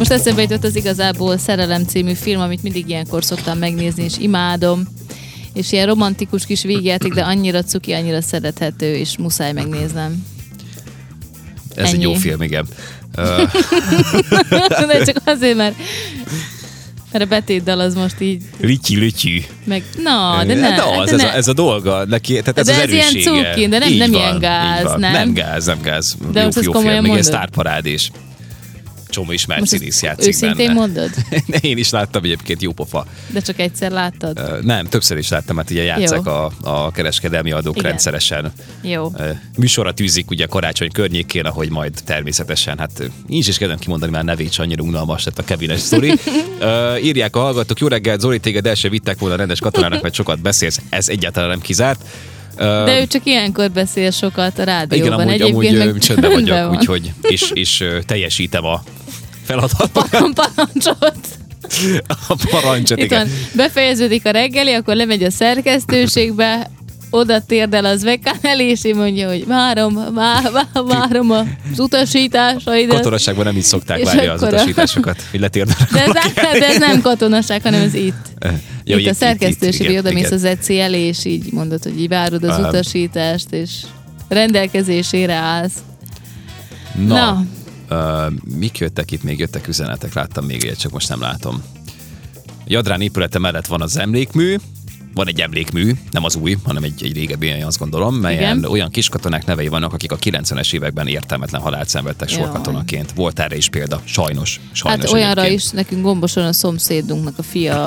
Most eszembe jutott az igazából Szerelem című film, amit mindig ilyenkor szoktam megnézni, és imádom. És ilyen romantikus kis vígjáték, de annyira cuki, annyira szerethető, és muszáj megnéznem. Ez egy jó film, igen. De csak azért, mert a betétdal az most így... Lityi. Meg, de nem. Ez a dolga neki, tehát ez de az ez erőssége. ilyen cukin, de nem ilyen gáz, nem? Nem gáz. De jó most ezt film, komolyan még egy mondod? sztárparád is. Csomó ismert színész játszik őszintén benne. mondod? Én is láttam egyébként, jó pofa. De csak egyszer láttad? Nem, többször is láttam, mert ugye játsszák a kereskedelmi adók Igen. rendszeresen. Jó. Műsorra tűzik ugye karácsony környékén, ahogy majd természetesen, hát nincs is kedvem kimondani már nevét, s annyira unalmas lett a Kevines sztori. Írják a hallgatók, jó reggelt, Zoli, téged el se vittek volna rendes katonának, mert sokat beszélsz, ez egyáltalán nem kizárt. De ő csak ilyenkor beszél sokat a rádióban. Igen, amúgy csöndben vagyok, van. úgyhogy és teljesítem a feladatot. Parancsot. A parancsot, Itt igen. van, befejeződik a reggeli, akkor lemegy a szerkesztőségbe, oda térdel az vekán elé, és én mondja, hogy várom az utasításaidat. Katonaságban nem így szokták És várni az akkor utasításokat, hogy letérdelnek. De ez nem katonaság, hanem ez itt. Jó, Itt a szerkesztőség, hogy odamész igen. az ECI elé, és így mondod, hogy így várod az utasítást, és rendelkezésére állsz. Na. Mik jöttek itt? Még jöttek üzenetek, láttam még ilyet, csak most nem látom. Jadrán épülete mellett van az emlékmű, van egy emlékmű, nem az új, hanem egy régebbi, azt gondolom, melyen Igen. olyan kiskatonák nevei vannak, akik a 90-es években értelmetlen halált szenvedtek sorkatonaként. Volt erre is példa, sajnos Hát olyanra egyébként. is, nekünk Gomboson a szomszédunknak a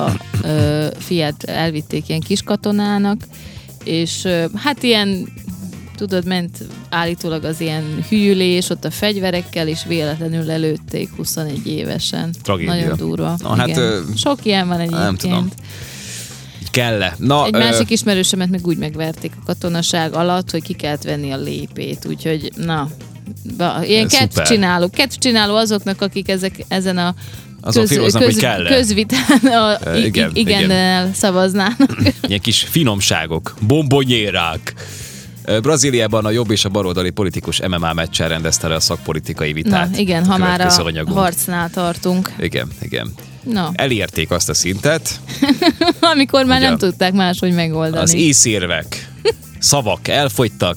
fiát elvitték ilyen kiskatonának, és hát ilyen, tudod, ment állítólag az ilyen hűlés, ott a fegyverekkel, és véletlenül lelőtték 21 évesen. Tragédia. Nagyon durva. Na, igen. hát, Sok ilyen van egyébként. nem tudom. Kell-e? Na, Egy másik ismerősömet meg úgy megverték a katonaság alatt, hogy ki kellett venni a lépét, úgyhogy ilyen kettcsináló azoknak, akik ezen a hogy kell-e. közvitán igennel szavaznának. Ilyen kis finomságok, bombonyérák. Brazíliában a jobb és a baloldali politikus MMA meccsen rendezte le a szakpolitikai vitát. Na, igen, ha már a harcnál tartunk. Igen. No. Elérték azt a szintet, amikor már nem tudták máshogy megoldani. Az észérvek, szavak elfogytak,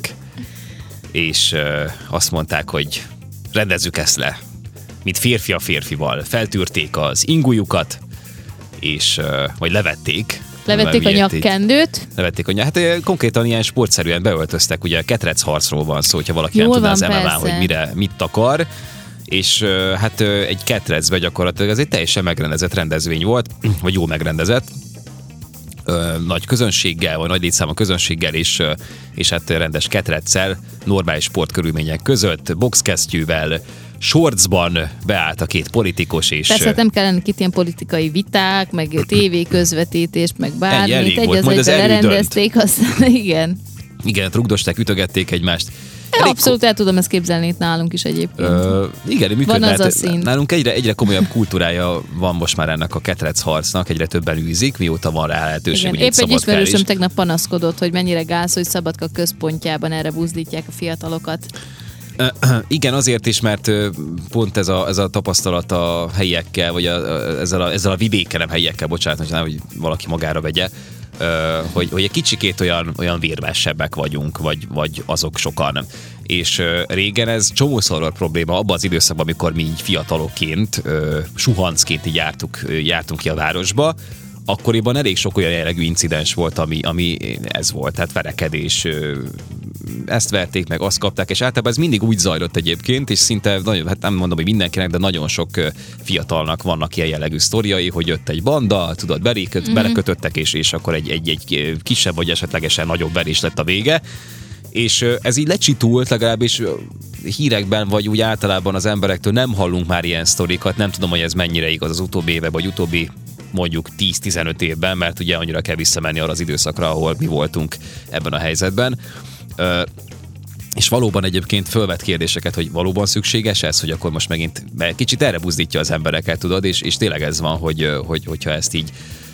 és azt mondták, hogy rendezzük ezt le, mint férfi a férfival. Feltűrték az ingújukat, és vagy levették. Levették a nyakkendőt. Hát konkrétan ilyen sportszerűen beöltöztek, ugye ketrec harcról van szó, hogyha valaki nem tudná az MMA, hogy mit akar, és hát egy ketrecbe gyakorlatilag ez egy teljesen megrendezett rendezvény volt, vagy jól megrendezett, nagy közönséggel, vagy nagy létszámú közönséggel, és hát rendes ketreccel, normális sportkörülmények között, boxkesztyűvel, shortsban beállt a két politikus, és... Persze nem kellene itt ilyen politikai viták, meg tévéközvetítést, meg bármit. Egyezőben lerendezték, aztán igen. Igen, rugdosták, ütögették egymást. Abszolút el tudom ezt képzelni itt nálunk is egyébként. Igen, működne. Van az a szint. Nálunk egyre komolyabb kultúrája van most már ennek a ketrec harcnak, egyre többen űzik, mióta van rá lehetőség. Épp egy ismerősöm tegnap panaszkodott, hogy mennyire gáz, hogy Szabadka központjában erre buzdítják a fiatalokat. Igen, azért is, mert pont ez a tapasztalat a helyiekkel, vagy ezzel a vidéken, nem helyiekkel, bocsánat, hogy valaki magára vegye, hogy egy kicsikét olyan vérmesebbek vagyunk, vagy azok sokan. És régen ez csomószor volt probléma abban az időszakban, amikor mi így fiatalokként, suhancként így jártunk ki a városba, akkoriban elég sok olyan jellegű incidens volt, ami ez volt, tehát verekedés, ezt verték meg, azt kapták, és általában ez mindig úgy zajlott egyébként, és szinte, hát nem mondom, hogy mindenkinek, de nagyon sok fiatalnak vannak ilyen jellegű sztoriai, hogy jött egy banda, tudod, belekötöttek, és akkor egy kisebb, vagy esetlegesen nagyobb verés lett a vége, és ez így lecsitult, legalábbis hírekben, vagy úgy általában az emberektől nem hallunk már ilyen sztorikat, nem tudom, hogy ez mennyire igaz az utóbbi éve, vagy utóbbi mondjuk 10-15 évben, mert ugye annyira kell visszamenni arra az időszakra, ahol mi voltunk ebben a helyzetben. És valóban egyébként fölvet kérdéseket, hogy valóban szükséges ez, hogy akkor most megint kicsit erre buzdítja az embereket, tudod, és tényleg ez van, hogyha ezt így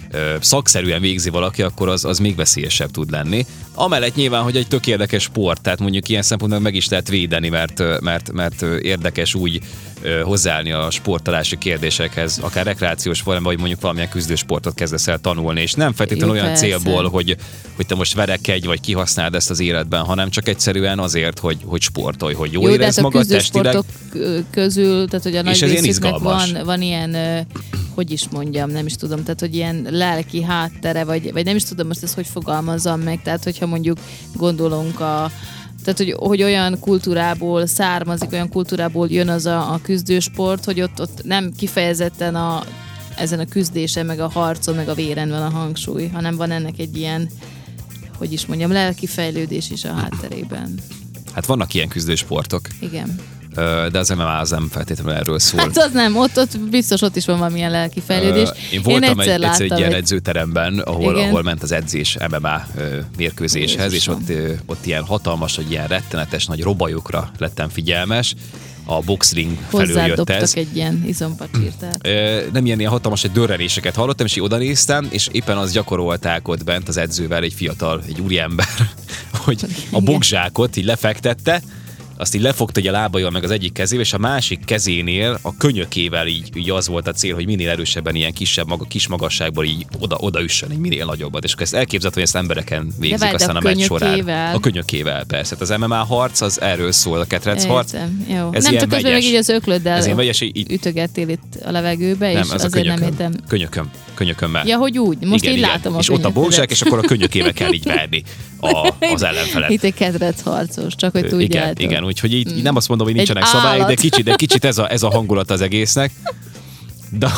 szakszerűen végzi valaki, akkor az még veszélyesebb tud lenni. Amellett nyilván, hogy egy tök érdekes sport, tehát mondjuk ilyen szempontból meg is lehet védeni, mert érdekes úgy hozzáállni a sportolási kérdésekhez, akár rekreációs formában, vagy mondjuk valamilyen küzdősportot kezdesz el tanulni, és nem feltétlenül olyan célból, hogy te most verekedj, vagy kihasználd ezt az életben, hanem csak egyszerűen azért, hogy sportolj, hogy jól érezd magad testileg. Közül, tehát hogy a nagy részüknek van ilyen, hogy is mondjam, nem is tudom, tehát hogy ilyen lelki háttere, vagy nem is tudom most ezt hogy fogalmazzam meg, tehát hogyha mondjuk gondolunk tehát, hogy olyan kultúrából származik, olyan kultúrából jön az a küzdősport, hogy ott nem kifejezetten ezen a küzdésen, meg a harcon, meg a véren van a hangsúly, hanem van ennek egy ilyen, hogy is mondjam, lelki fejlődés is a hátterében. Hát vannak ilyen küzdősportok. Igen. De az MMA az nem feltétlenül erről szól. Hát az nem, ott biztos ott is van valamilyen lelki fejlődés. Én voltam egyszer egy ilyen edzőteremben, ahol ment az edzés MMA mérkőzéshez, és ott ilyen hatalmas, hogy ilyen rettenetes nagy robajokra lettem figyelmes. A boxring felül jött ez. egy ilyen izompacsírtát. Nem ilyen hatalmas, hogy dörrenéseket hallottam, és így oda néztem, és éppen azt gyakorolták ott bent az edzővel, egy fiatal, egy úriember, hogy a boxzsákot így lefektette, azt így lefogta a lábaival meg az egyik kezével, és a másik kezénél a könyökével így az volt a cél, hogy minél erősebben ilyen kis magasságból így oda üssön, egy minél nagyobbat. És akkor ezt elképzelt, hogy ezt embereken végzik aztán a meccs során. A könyökével, persze. Az MMA harc az erről szól, a ketrec harc. Jó. Ez nem csak közben meg így az öklöddel ütögettél itt a levegőbe, és nem, azért nem értem. Könyökömmel. Ja, hogy úgy. Most igen, így látom a és ott a boxzsák, és akkor a könyökével kell így verni az ellenfelet. Itt egy ketrec harcos, csak hogy tudjátok. Igen, úgyhogy így nem azt mondom, hogy nincsenek szabályok, de kicsit ez a hangulat az egésznek. De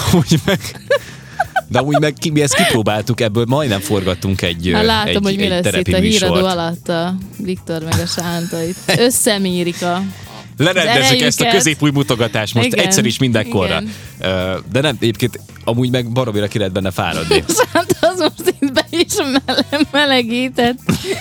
úgy meg mi ezt kipróbáltuk, ebből majdnem forgattunk egy látom, hogy mi lesz itt a híradó műsort. alatt a Viktor meg a Sánta itt. Összemérik lerendezzük ezt a középúj mutogatást most igen, egyszer is mindenkorra. De nem, egyébként amúgy meg baromira ki lehet benne fáradni. Sánta az most itt be is melegített.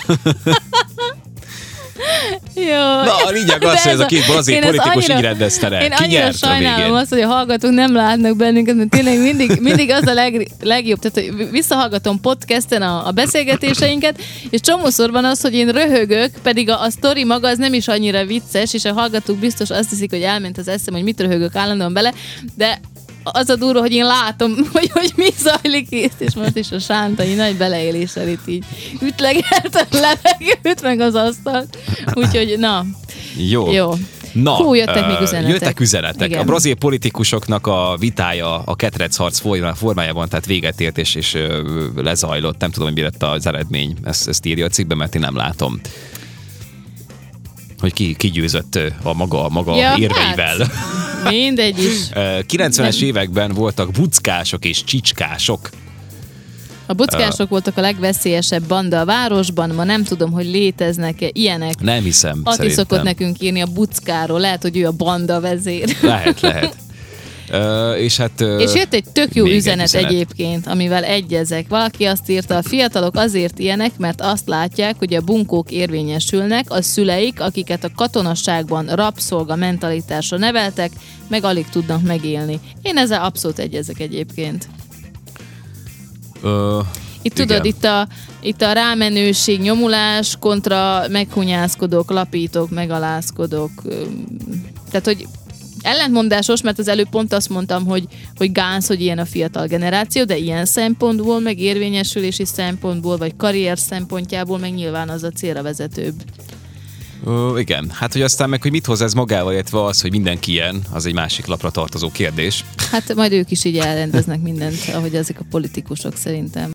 Jó. Na, a lényeg az, hogy ez a két brazil politikus így rendezte el. Én annyira sajnálom azt, hogy a hallgatók nem látnak bennünket, mert tényleg mindig az a legjobb. Tehát, hogy visszahallgatom podcasten a beszélgetéseinket, és csomószor van az, hogy én röhögök, pedig a sztori maga az nem is annyira vicces, és a hallgatók biztos azt hiszik, hogy elment az eszem, hogy mit röhögök állandóan bele, de az a durva, hogy én látom, hogy mi zajlik itt, és most is a Sántai nagy beleéléssel itt így ütlegelt a levegőt, meg az asztalt. Úgyhogy, na. Jó. Na, hú, jöttek üzenetek. Igen. A brazil politikusoknak a vitája a ketrecharc formájában, tehát véget ért és lezajlott. Nem tudom, hogy mi lett az eredmény. Ezt írja a cikkben, mert én nem látom. Hogy ki győzött a maga érveivel. Hát, mindegy is. 90-es években voltak buckások és csicskások. A buckások voltak a legveszélyesebb banda a városban, ma nem tudom, hogy léteznek-e ilyenek. Nem hiszem, Ati szokott nekünk írni a buckáról, lehet, hogy ő a banda vezér. Lehet. És jött egy tök jó üzenet egyébként, amivel egyezek. Valaki azt írta, a fiatalok azért ilyenek, mert azt látják, hogy a bunkók érvényesülnek, a szüleik, akiket a katonasságban rabszolga mentalitásra neveltek, meg alig tudnak megélni. Én ezzel abszolút egyezek egyébként. Itt tudod, itt a rámenőség, nyomulás kontra meghunyászkodók, lapítók, megalázkodók. Tehát, hogy ellentmondásos, mert az előbb pont azt mondtam, hogy gáz, hogy ilyen a fiatal generáció, de ilyen szempontból, meg érvényesülési szempontból, vagy karrier szempontjából, meg nyilván az a célra vezetőbb. Igen, hát hogy aztán meg, hogy mit hoz ez magával, illetve az, hogy mindenki ilyen, az egy másik lapra tartozó kérdés. Hát majd ők is így elrendeznek mindent, ahogy ezek a politikusok szerintem.